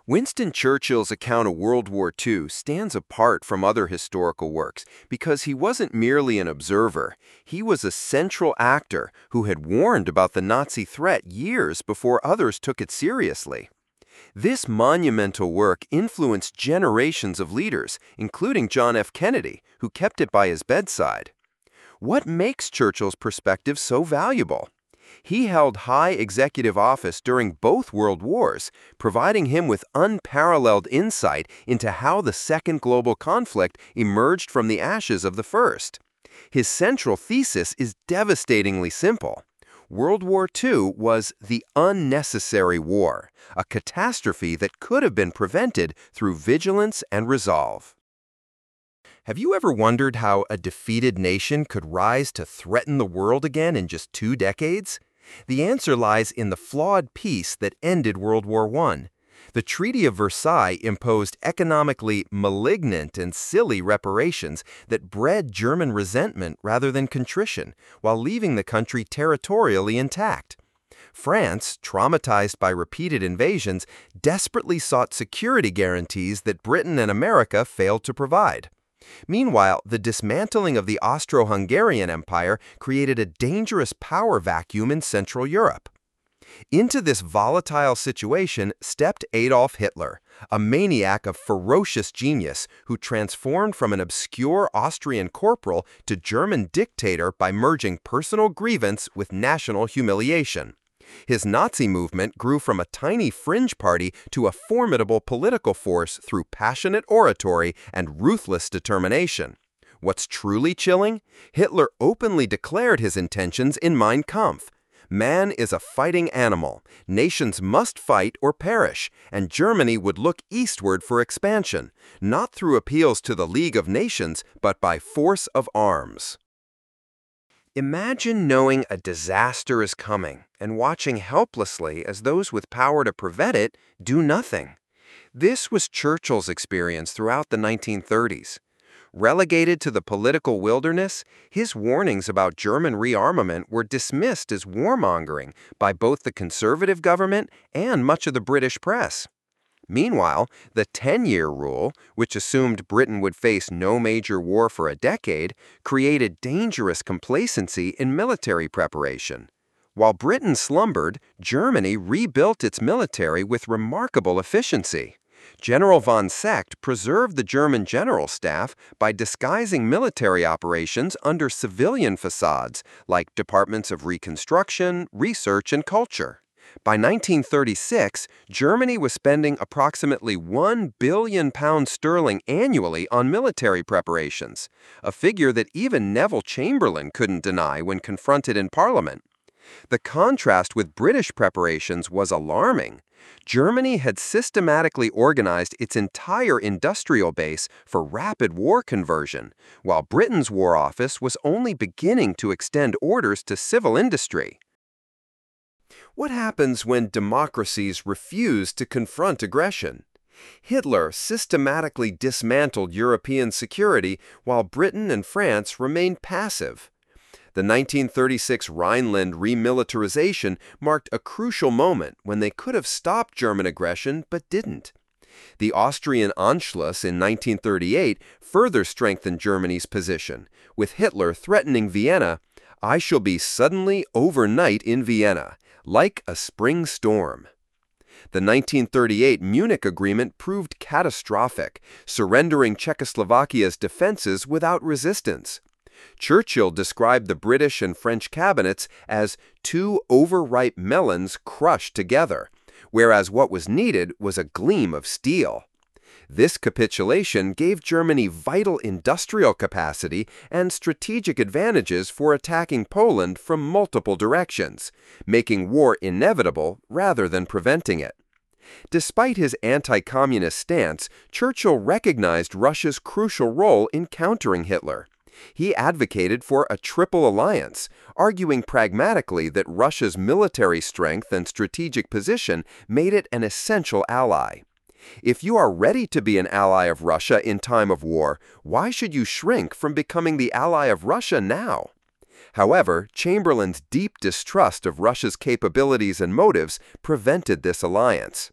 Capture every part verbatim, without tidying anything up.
Winston Churchill's account of World War Two stands apart from other historical works because he wasn't merely an observer. He was a central actor who had warned about the Nazi threat years before others took it seriously. This monumental work influenced generations of leaders, including John F. Kennedy, who kept it by his bedside. What makes Churchill's perspective so valuable? He held high executive office during both world wars, providing him with unparalleled insight into how the Second Global Conflict emerged from the ashes of the First. His central thesis is devastatingly simple. World War Two was the unnecessary war, a catastrophe that could have been prevented through vigilance and resolve. Have you ever wondered how a defeated nation could rise to threaten the world again in just two decades? The answer lies in the flawed peace that ended World War One. The Treaty of Versailles imposed economically malignant and silly reparations that bred German resentment rather than contrition, while leaving the country territorially intact. France, traumatized by repeated invasions, desperately sought security guarantees that Britain and America failed to provide. Meanwhile, the dismantling of the Austro-Hungarian Empire created a dangerous power vacuum in Central Europe. Into this volatile situation stepped Adolf Hitler, a maniac of ferocious genius who transformed from an obscure Austrian corporal to German dictator by merging personal grievance with national humiliation. His Nazi movement grew from a tiny fringe party to a formidable political force through passionate oratory and ruthless determination. What's truly chilling? Hitler openly declared his intentions in Mein Kampf. Man is a fighting animal. Nations must fight or perish, and Germany would look eastward for expansion, not through appeals to the League of Nations, but by force of arms. Imagine knowing a disaster is coming and watching helplessly as those with power to prevent it do nothing. This was Churchill's experience throughout the nineteen thirties. Relegated to the political wilderness, his warnings about German rearmament were dismissed as warmongering by both the conservative government and much of the British press. Meanwhile, the ten-year rule, which assumed Britain would face no major war for a decade, created dangerous complacency in military preparation. While Britain slumbered, Germany rebuilt its military with remarkable efficiency. General von Seeckt preserved the German general staff by disguising military operations under civilian facades like departments of reconstruction, research, and culture. By nineteen thirty-six, Germany was spending approximately one billion pounds sterling annually on military preparations, a figure that even Neville Chamberlain couldn't deny when confronted in Parliament. The contrast with British preparations was alarming. Germany had systematically organized its entire industrial base for rapid war conversion, while Britain's War Office was only beginning to extend orders to civil industry. What happens when democracies refuse to confront aggression? Hitler systematically dismantled European security while Britain and France remained passive. The nineteen thirty-six Rhineland remilitarization marked a crucial moment when they could have stopped German aggression but didn't. The Austrian Anschluss in nineteen thirty-eight further strengthened Germany's position, with Hitler threatening Vienna, "I shall be suddenly overnight in Vienna, like a spring storm." The nineteen thirty-eight Munich Agreement proved catastrophic, surrendering Czechoslovakia's defenses without resistance. Churchill described the British and French cabinets as two overripe melons crushed together, whereas what was needed was a gleam of steel. This capitulation gave Germany vital industrial capacity and strategic advantages for attacking Poland from multiple directions, making war inevitable rather than preventing it. Despite his anti-communist stance, Churchill recognized Russia's crucial role in countering Hitler. He advocated for a triple alliance, arguing pragmatically that Russia's military strength and strategic position made it an essential ally. If you are ready to be an ally of Russia in time of war, why should you shrink from becoming the ally of Russia now? However, Chamberlain's deep distrust of Russia's capabilities and motives prevented this alliance.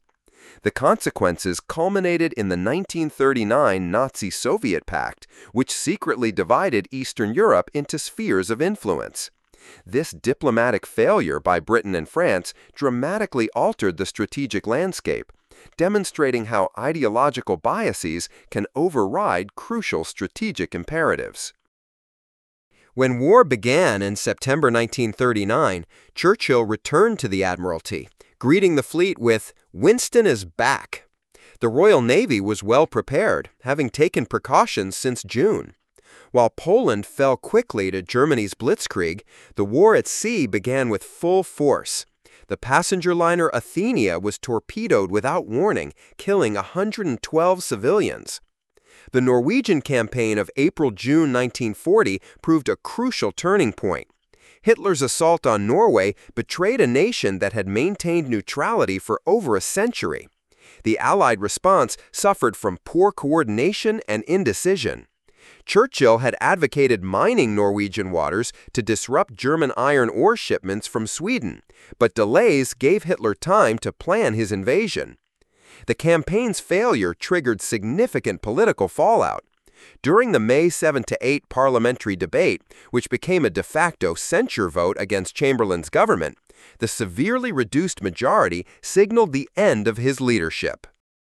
The consequences culminated in the nineteen thirty-nine Nazi-Soviet Pact, which secretly divided Eastern Europe into spheres of influence. This diplomatic failure by Britain and France dramatically altered the strategic landscape, demonstrating how ideological biases can override crucial strategic imperatives. When war began in September nineteen thirty-nine, Churchill returned to the Admiralty, greeting the fleet with, "Winston is back." The Royal Navy was well prepared, having taken precautions since June. While Poland fell quickly to Germany's blitzkrieg, the war at sea began with full force. The passenger liner Athenia was torpedoed without warning, killing one hundred twelve civilians. The Norwegian campaign of April-June nineteen forty proved a crucial turning point. Hitler's assault on Norway betrayed a nation that had maintained neutrality for over a century. The Allied response suffered from poor coordination and indecision. Churchill had advocated mining Norwegian waters to disrupt German iron ore shipments from Sweden, but delays gave Hitler time to plan his invasion. The campaign's failure triggered significant political fallout. During the May seventh to eighth parliamentary debate, which became a de facto censure vote against Chamberlain's government, the severely reduced majority signaled the end of his leadership.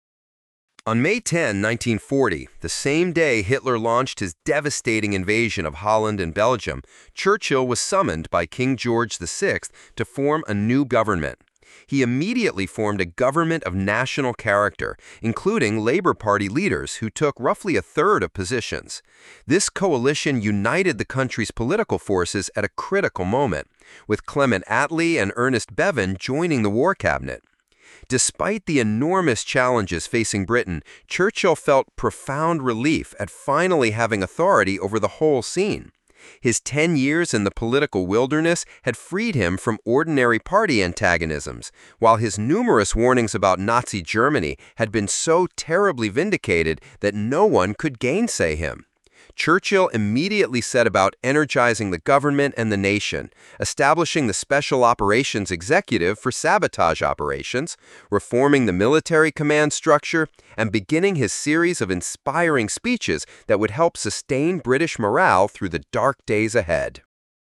On May tenth, nineteen forty, the same day Hitler launched his devastating invasion of Holland and Belgium, Churchill was summoned by King George the sixth to form a new government. He immediately formed a government of national character, including Labour Party leaders who took roughly a third of positions. This coalition united the country's political forces at a critical moment, with Clement Attlee and Ernest Bevin joining the War Cabinet. Despite the enormous challenges facing Britain, Churchill felt profound relief at finally having authority over the whole scene. His ten years in the political wilderness had freed him from ordinary party antagonisms, while his numerous warnings about Nazi Germany had been so terribly vindicated that no one could gainsay him. Churchill immediately set about energizing the government and the nation, establishing the Special Operations Executive for sabotage operations, reforming the military command structure, and beginning his series of inspiring speeches that would help sustain British morale through the dark days ahead.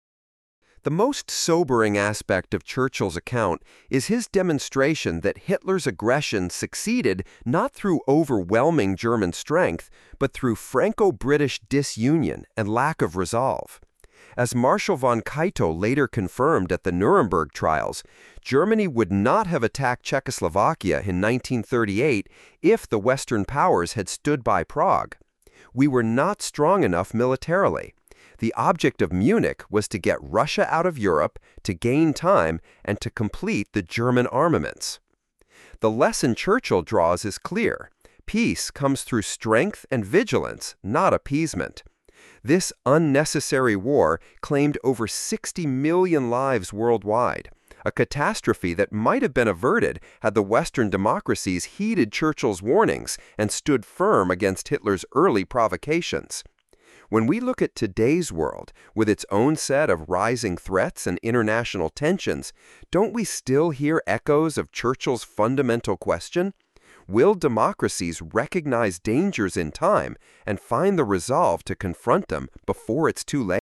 The most sobering aspect of Churchill's account is his demonstration that Hitler's aggression succeeded not through overwhelming German strength, but through Franco-British disunion and lack of resolve. As Marshal von Kaito later confirmed at the Nuremberg trials, Germany would not have attacked Czechoslovakia in nineteen thirty-eight if the Western powers had stood by Prague. We were not strong enough militarily. The object of Munich was to get Russia out of Europe, to gain time, and to complete the German armaments. The lesson Churchill draws is clear. Peace comes through strength and vigilance, not appeasement. This unnecessary war claimed over sixty million lives worldwide, a catastrophe that might have been averted had the Western democracies heeded Churchill's warnings and stood firm against Hitler's early provocations. When we look at today's world, with its own set of rising threats and international tensions, don't we still hear echoes of Churchill's fundamental question? Will democracies recognize dangers in time and find the resolve to confront them before it's too late?